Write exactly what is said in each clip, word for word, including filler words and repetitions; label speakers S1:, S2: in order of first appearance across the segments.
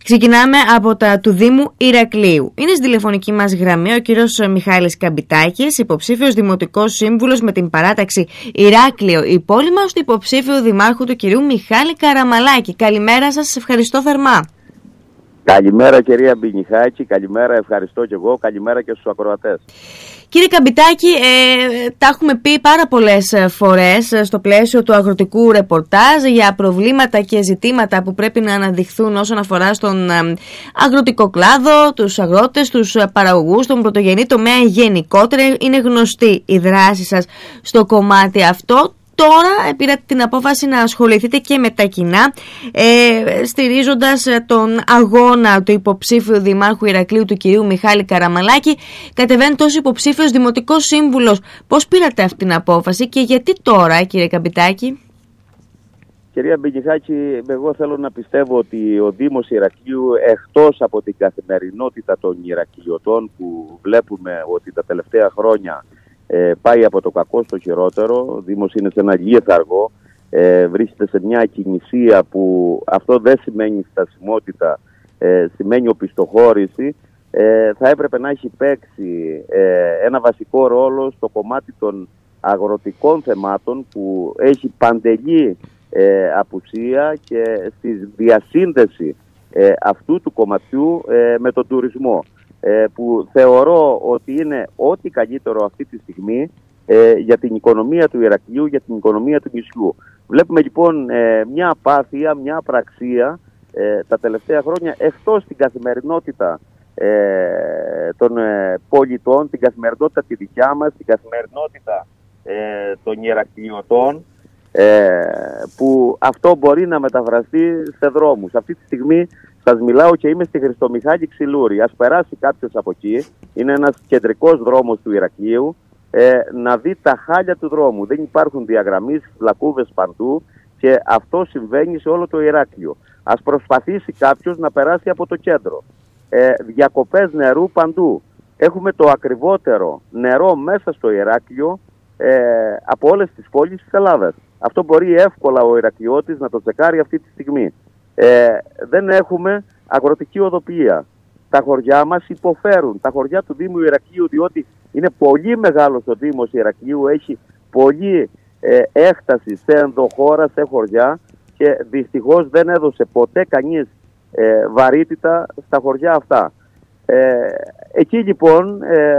S1: Ξεκινάμε από τα του Δήμου Ηρακλείου. Είναι στη τηλεφωνική μας γραμμή ο κύριος Μιχάλης Καμπιτάκης, υποψήφιος δημοτικός σύμβουλος με την παράταξη Ηράκλειο η πόλη μας, του υποψήφιου δημάρχου του κυρίου Μιχάλη Καραμαλάκη. Καλημέρα σας, ευχαριστώ θερμά.
S2: Καλημέρα κυρία Μπινιχάκη, καλημέρα, ευχαριστώ και εγώ, καλημέρα και στους ακροατές.
S1: Κύριε Καμπιτάκη, ε, τα έχουμε πει πάρα πολλές φορές στο πλαίσιο του αγροτικού ρεπορτάζ για προβλήματα και ζητήματα που πρέπει να αναδειχθούν όσον αφορά στον αγροτικό κλάδο, τους αγρότες, τους παραγωγούς, τον πρωτογενή τομέα γενικότερα. Είναι γνωστή η δράση σας στο κομμάτι αυτό. Τώρα πήρατε την απόφαση να ασχοληθείτε και με τα κοινά, ε, στηρίζοντας τον αγώνα του υποψήφιου δημάρχου Ηρακλείου του κυρίου Μιχάλη Καραμαλάκη. Κατεβαίνετε ως υποψήφιος δημοτικός σύμβουλος. Πώς πήρατε αυτή την απόφαση και γιατί τώρα, κύριε Καμπιτάκη?
S2: Κυρία Μπινιχάκη, εγώ θέλω να πιστεύω ότι ο Δήμος Ηρακλείου, εκτός από την καθημερινότητα των Ηρακλειωτών που βλέπουμε ότι τα τελευταία χρόνια Ε, πάει από το κακό στο χειρότερο, ο Δήμος είναι σε ένα λίθαργο, ε, βρίσκεται σε μια ακινησία που αυτό δεν σημαίνει στασιμότητα, ε, σημαίνει οπισθοχώρηση. Ε, θα έπρεπε να έχει παίξει ε, ένα βασικό ρόλο στο κομμάτι των αγροτικών θεμάτων που έχει παντελή ε, απουσία και στη διασύνδεση ε, αυτού του κομματιού ε, με τον τουρισμό, που θεωρώ ότι είναι ό,τι καλύτερο αυτή τη στιγμή ε, για την οικονομία του Ηρακλείου, για την οικονομία του νησιού. Βλέπουμε λοιπόν ε, μια απάθεια, μια απραξία ε, τα τελευταία χρόνια εκτός την καθημερινότητα ε, των ε, πολιτών, την καθημερινότητα τη δικιά μας, την καθημερινότητα ε, των Ηρακλειωτών, ε, που αυτό μπορεί να μεταφραστεί σε δρόμους. Αυτή τη στιγμή σας μιλάω και είμαι στη Χριστομιχάλη Ξυλούρη. Ας περάσει κάποιος από εκεί, είναι ένας κεντρικός δρόμος του Ηρακλείου, ε, να δει τα χάλια του δρόμου. Δεν υπάρχουν διαγραμμίσεις, φλακούβες παντού και αυτό συμβαίνει σε όλο το Ηράκλειο. Ας προσπαθήσει κάποιος να περάσει από το κέντρο. Ε, διακοπές νερού παντού. Έχουμε το ακριβότερο νερό μέσα στο Ηράκλειο ε, από όλες τις πόλεις της Ελλάδας. Αυτό μπορεί εύκολα ο Ηρακλειώτης να το τσεκάρει αυτή τη στιγμή. Ε, δεν έχουμε αγροτική οδοποιία. Τα χωριά μας υποφέρουν. Τα χωριά του Δήμου Ηρακλείου, διότι είναι πολύ μεγάλος ο Δήμος Ηρακλείου, έχει πολλή ε, έκταση σε ενδοχώρα, σε χωριά και δυστυχώς δεν έδωσε ποτέ κανείς ε, βαρύτητα στα χωριά αυτά. Ε, εκεί λοιπόν ε,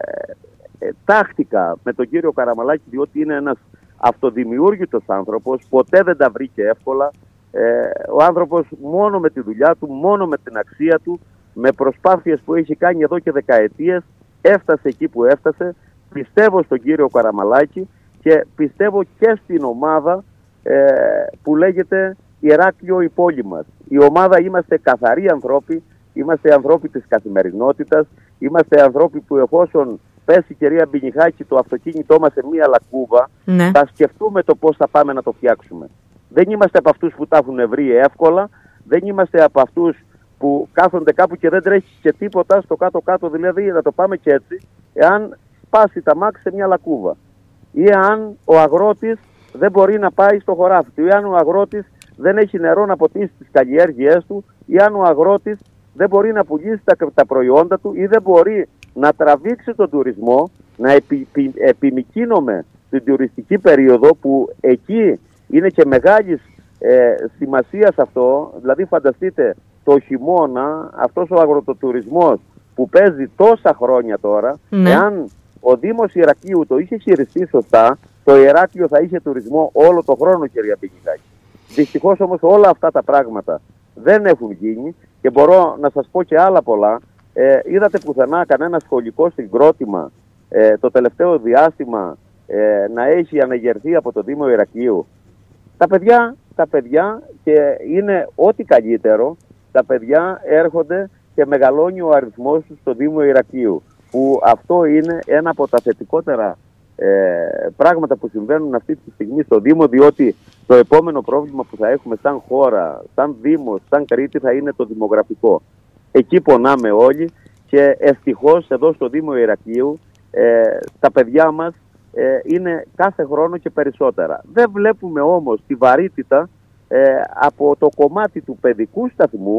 S2: ε, τάχτηκα με τον κύριο Καραμαλάκη, διότι είναι ένας αυτοδημιούργητος άνθρωπος, ποτέ δεν τα βρήκε εύκολα. Ε, ο άνθρωπος μόνο με τη δουλειά του, μόνο με την αξία του, με προσπάθειες που έχει κάνει εδώ και δεκαετίες, έφτασε εκεί που έφτασε. Πιστεύω στον κύριο Καραμαλάκη και πιστεύω και στην ομάδα ε, που λέγεται Ηράκλειο η πόλη μας. Η ομάδα είμαστε καθαροί ανθρώποι, είμαστε ανθρώποι της καθημερινότητας, είμαστε ανθρώποι που εφόσον πέσει, κυρία Μπινιχάκη, το αυτοκίνητό μας σε μία λακκούβα, ναι, θα σκεφτούμε το πώς θα πάμε να το φτιάξουμε. Δεν είμαστε από αυτούς που τα έχουν βρει εύκολα, δεν είμαστε από αυτούς που κάθονται κάπου και δεν τρέχει και τίποτα στο κάτω-κάτω, δηλαδή να το πάμε και έτσι, εάν σπάσει τα μάξι σε μια λακκούβα. Ή αν ο αγρότης δεν μπορεί να πάει στο χωράφι του, ή αν ο αγρότης δεν έχει νερό να ποτίσει τις καλλιέργειές του, ή αν ο αγρότης δεν μπορεί να πουλήσει τα, τα προϊόντα του ή δεν μπορεί να τραβήξει τον τουρισμό, να επι, επι, επιμικρύνουμε την τουριστική περίοδο που εκεί είναι και μεγάλης ε, σημασίας αυτό. Δηλαδή φανταστείτε το χειμώνα, αυτός ο αγροτοτουρισμός που παίζει τόσα χρόνια τώρα, ναι, εάν ο Δήμος Ηρακλείου το είχε χειριστεί σωστά, το Ηράκλειο θα είχε τουρισμό όλο το χρόνο, κυρία Μπινιχάκη. Δυστυχώς όμως όλα αυτά τα πράγματα δεν έχουν γίνει και μπορώ να σας πω και άλλα πολλά. Ε, είδατε πουθενά κανένα σχολικό συγκρότημα ε, το τελευταίο διάστημα ε, να έχει αναγερθεί από το Δήμο Ηρακλείου? Τα παιδιά, τα παιδιά και είναι ό,τι καλύτερο, τα παιδιά έρχονται και μεγαλώνει ο αριθμός τους στο Δήμο Ηρακλείου, που αυτό είναι ένα από τα θετικότερα ε, πράγματα που συμβαίνουν αυτή τη στιγμή στο Δήμο, διότι το επόμενο πρόβλημα που θα έχουμε σαν χώρα, σαν Δήμος, σαν Κρήτη θα είναι το δημογραφικό. Εκεί πονάμε όλοι και ευτυχώς εδώ στο Δήμο Ηρακλείου ε, τα παιδιά μας ε, είναι κάθε χρόνο και περισσότερα. Δεν βλέπουμε όμως τη βαρύτητα ε, από το κομμάτι του παιδικού σταθμού,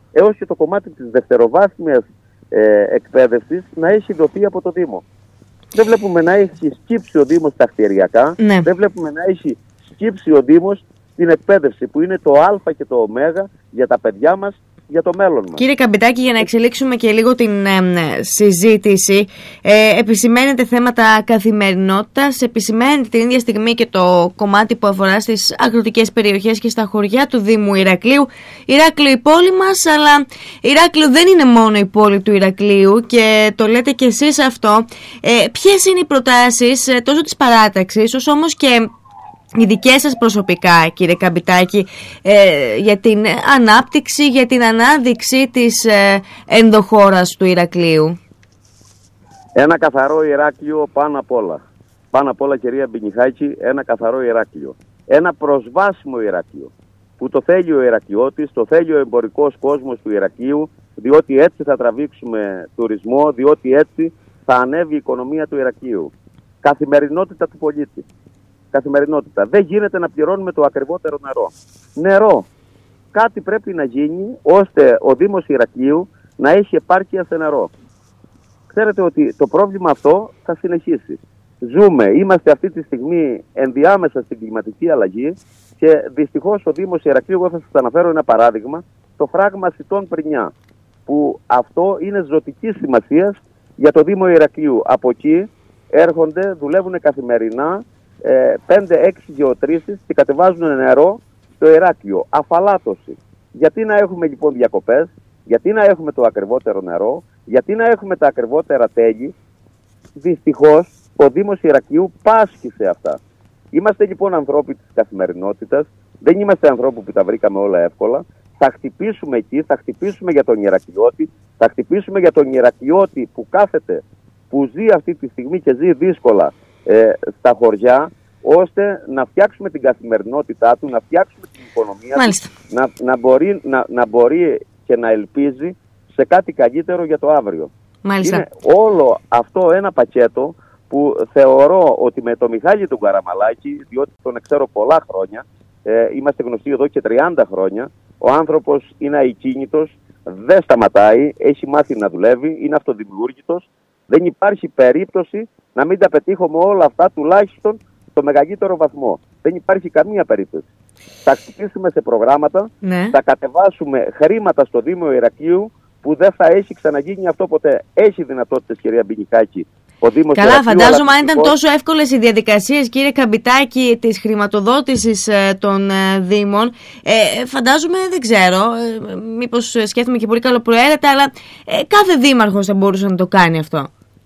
S2: έως και το κομμάτι της δευτεροβάθμιας ε, εκπαίδευσης να έχει δοθεί από το Δήμο. Δεν βλέπουμε να έχει σκύψει ο Δήμος τα κτηριακά,
S1: ναι.
S2: δεν βλέπουμε να έχει σκύψει ο Δήμος την εκπαίδευση που είναι το α και το ω για τα παιδιά μας, για το μέλλον μας.
S1: Κύριε Καμπιτάκη, για να εξελίξουμε και λίγο την ε, συζήτηση, ε, επισημαίνεται θέματα καθημερινότητας, επισημαίνεται την ίδια στιγμή και το κομμάτι που αφορά στις αγροτικές περιοχές και στα χωριά του Δήμου Ηρακλείου. Ηράκλειο η πόλη μας, αλλά Ηράκλειο δεν είναι μόνο η πόλη του Ηρακλείου και το λέτε και εσείς αυτό. Ε, ποιες είναι οι προτάσεις ε, τόσο της παράταξης, όσο όμως και οι δικές σας προσωπικά, κύριε Καμπιτάκη, ε, για την ανάπτυξη, για την ανάδειξη της ε, ενδοχώρας του Ηρακλείου?
S2: Ένα καθαρό Ηράκλειο πάνω απ' όλα. Πάνω απ' όλα, κυρία Μπινιχάκη, ένα καθαρό Ηράκλειο. Ένα προσβάσιμο Ηράκλειο. Που το θέλει ο Ηρακλειώτης, το θέλει ο εμπορικός κόσμος του Ηρακλείου, διότι έτσι θα τραβήξουμε τουρισμό, διότι έτσι θα ανέβει η οικονομία του Ηρακλείου. Καθημερινότητα του πολίτη. Καθημερινότητα. Δεν γίνεται να πληρώνουμε το ακριβότερο νερό. Νερό. Κάτι πρέπει να γίνει ώστε ο Δήμος Ηρακλείου να έχει επάρκεια σε νερό. Ξέρετε ότι το πρόβλημα αυτό θα συνεχίσει. Ζούμε, είμαστε αυτή τη στιγμή ενδιάμεσα στην κλιματική αλλαγή και δυστυχώς ο Δήμος Ηρακλείου, εγώ θα σας αναφέρω ένα παράδειγμα, το φράγμα Σιτών Πρινιά, που αυτό είναι ζωτική σημασία για το Δήμο Ηρακλείου. Από εκεί έρχονται, δουλεύουν καθημερινά πέντε έξι γεωτρήσεις και κατεβάζουν νερό στο Ηράκλειο. Αφαλάτωση. Γιατί να έχουμε λοιπόν διακοπές, γιατί να έχουμε το ακριβότερο νερό, γιατί να έχουμε τα ακριβότερα τέλη? Δυστυχώς ο Δήμος Ηρακλείου πάσχει σε αυτά. Είμαστε λοιπόν ανθρώποι της καθημερινότητας, δεν είμαστε ανθρώποι που τα βρήκαμε όλα εύκολα. Θα χτυπήσουμε εκεί, θα χτυπήσουμε για τον Ηρακλειώτη, θα χτυπήσουμε για τον Ηρακλειώτη που κάθεται, που ζει αυτή τη στιγμή και ζει δύσκολα ε, στα χωριά, ώστε να φτιάξουμε την καθημερινότητά του, να φτιάξουμε την οικονομία
S1: Μάλιστα.
S2: του, να, να, μπορεί, να, να μπορεί και να ελπίζει σε κάτι καλύτερο για το αύριο.
S1: Μάλιστα.
S2: Είναι όλο αυτό ένα πακέτο που θεωρώ ότι με τον Μιχάλη τον Καραμαλάκη, διότι τον ξέρω πολλά χρόνια, ε, είμαστε γνωστοί εδώ και τριάντα χρόνια, ο άνθρωπος είναι αικίνητος, δεν σταματάει, έχει μάθει να δουλεύει, είναι αυτοδημιούργητος. Δεν υπάρχει περίπτωση να μην τα πετύχουμε όλα αυτά, τουλάχιστον στο μεγαλύτερο βαθμό. Δεν υπάρχει καμία περίπτωση. Θα χτυπήσουμε σε προγράμματα,
S1: ναι.
S2: θα κατεβάσουμε χρήματα στο Δήμο Ηρακλείου που δεν θα έχει ξαναγίνει αυτό ποτέ. Έχει δυνατότητες, κυρία Μπινιχάκη.
S1: Καλά, φαντάζομαι αν ήταν τόσο εύκολες οι διαδικασίες, κύριε Καμπιτάκη, της χρηματοδότησης ε, των ε, Δήμων, ε, φαντάζομαι, δεν ξέρω, ε, μήπως σκέφτομαι και πολύ καλοπροαίρετα, αλλά ε, κάθε δήμαρχος θα μπορούσε να το κάνει αυτό.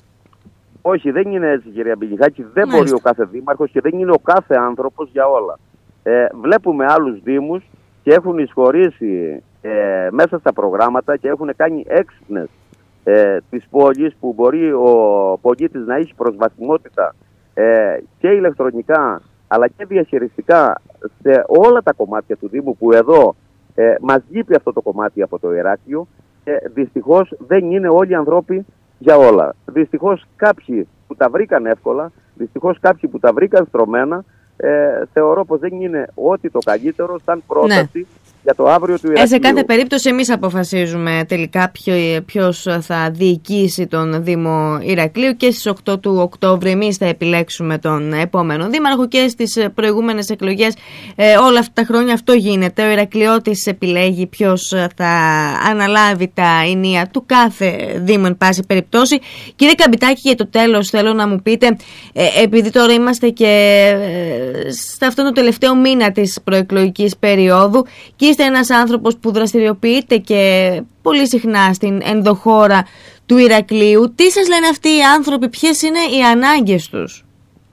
S2: Όχι, δεν είναι έτσι, κυρία Μπινιχάκη. Δεν
S1: Μάλιστα.
S2: μπορεί ο κάθε δήμαρχος και δεν είναι ο κάθε άνθρωπος για όλα. Ε, βλέπουμε άλλους δήμους και έχουν εισχωρήσει ε, μέσα στα προγράμματα και έχουν κάνει έξυπνες ε, τις πόλεις που μπορεί ο πολίτης να έχει προσβασιμότητα ε, και ηλεκτρονικά αλλά και διαχειριστικά σε όλα τα κομμάτια του Δήμου, που εδώ ε, μας λείπει αυτό το κομμάτι από το Ηράκλειο και δυστυχώς δεν είναι όλοι οι ανθρώποι για όλα. Δυστυχώς κάποιοι που τα βρήκαν εύκολα, δυστυχώς κάποιοι που τα βρήκαν στρωμένα, ε, θεωρώ πως δεν είναι ό,τι το καλύτερο σαν πρόταση, ναι, για το αύριο του Ηρακλείου. Ε,
S1: σε κάθε περίπτωση εμείς αποφασίζουμε τελικά ποιο, ποιος θα διοικήσει τον Δήμο Ηρακλείου και στις οκτώ του Οκτώβρη εμείς θα επιλέξουμε τον επόμενο δήμαρχο και στις προηγούμενες εκλογές ε, όλα αυτά τα χρόνια αυτό γίνεται. Ο Ηρακλειώτης επιλέγει ποιος θα αναλάβει τα ενία του κάθε Δήμου εν πάση περιπτώσει. Κύριε Καμπιτάκη, για το τέλος θέλω να μου πείτε, ε, επειδή τώρα είμαστε και ε, σε αυτόν τον τελευταίο μήνα της προεκλογικής περίοδου και είστε ένας άνθρωπος που δραστηριοποιείται και πολύ συχνά στην ενδοχώρα του Ηρακλείου, τι σας λένε αυτοί οι άνθρωποι, ποιες είναι οι ανάγκες τους?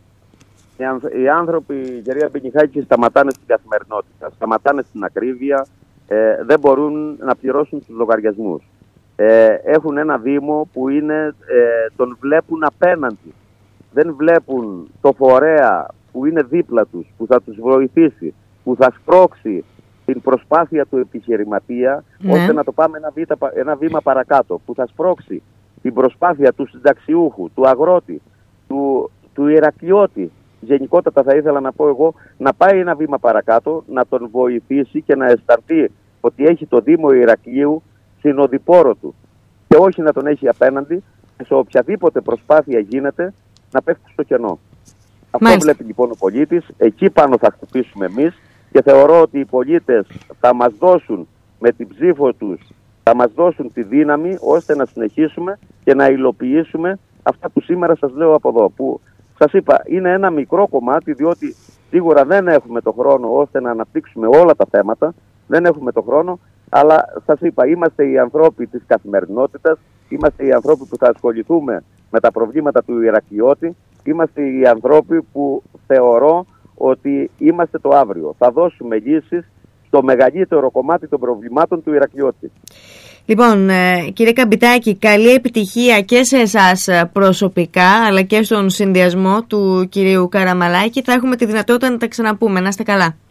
S2: Οι άνθρωποι, κυρία Μπινιχάκη, σταματάνε στην καθημερινότητα, σταματάνε στην ακρίβεια, ε, δεν μπορούν να πληρώσουν τους λογαριασμούς. Ε, έχουν ένα Δήμο που είναι, ε, τον βλέπουν απέναντι. Δεν βλέπουν το φορέα που είναι δίπλα τους, που θα τους βοηθήσει, που θα σπρώξει την προσπάθεια του επιχειρηματία, ναι, ώστε να το πάμε ένα, βήτα, ένα βήμα παρακάτω, που θα σπρώξει την προσπάθεια του συνταξιούχου, του αγρότη, του, του Ηρακλειώτη, γενικότατα θα ήθελα να πω εγώ, να πάει ένα βήμα παρακάτω, να τον βοηθήσει και να αισθανθεί ότι έχει το Δήμο Ηρακλείου συνοδοιπόρο του και όχι να τον έχει απέναντι και σε οποιαδήποτε προσπάθεια γίνεται να πέφτει στο κενό. Αυτό
S1: Μάλιστα.
S2: βλέπει λοιπόν ο πολίτης, εκεί πάνω θα χτυπήσουμε εμείς και θεωρώ ότι οι πολίτες θα μας δώσουν με την ψήφο τους, θα μας δώσουν τη δύναμη ώστε να συνεχίσουμε και να υλοποιήσουμε αυτά που σήμερα σας λέω από εδώ. Που σας είπα είναι ένα μικρό κομμάτι, διότι σίγουρα δεν έχουμε το χρόνο ώστε να αναπτύξουμε όλα τα θέματα, δεν έχουμε το χρόνο, αλλά σας είπα είμαστε οι ανθρώποι της καθημερινότητας, είμαστε οι ανθρώποι που θα ασχοληθούμε με τα προβλήματα του Ηρακλειώτη, είμαστε οι ανθρώποι που θεωρώ ότι είμαστε το αύριο. Θα δώσουμε λύσεις στο μεγαλύτερο κομμάτι των προβλημάτων του Ηρακλειώτη.
S1: Λοιπόν, κύριε Καμπιτάκη, καλή επιτυχία και σε εσάς προσωπικά, αλλά και στον συνδυασμό του κυρίου Καραμαλάκη. Θα έχουμε τη δυνατότητα να τα ξαναπούμε. Να είστε καλά.